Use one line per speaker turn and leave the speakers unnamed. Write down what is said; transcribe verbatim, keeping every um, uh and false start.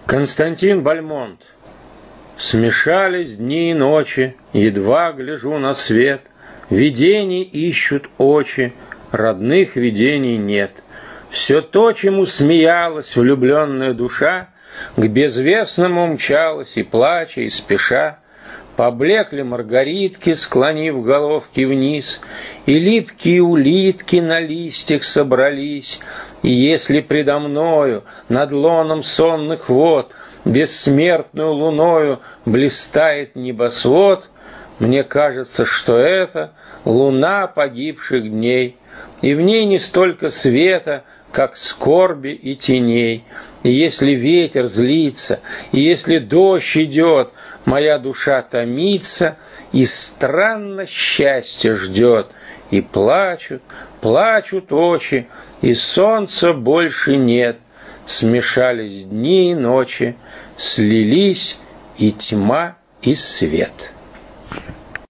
Константин Бальмонт. Смешались дни и ночи, едва гляжу на свет, видений ищут очи, родных видений нет. Все то, чему смеялась влюбленная душа, к безвестному мчалась и плача, и спеша. Поблекли маргаритки, склонив головки вниз, и липкие улитки на листьях собрались. И если предо мною над лоном сонных вод бессмертную луною блистает небосвод, мне кажется, что это луна погибших дней, и в ней не столько света, как скорби и теней. И если ветер злится, и если дождь идет, моя душа томится и странно счастье ждет. И плачут, плачут очи, и солнца больше нет. Смешались дни и ночи, слились и тьма, и свет.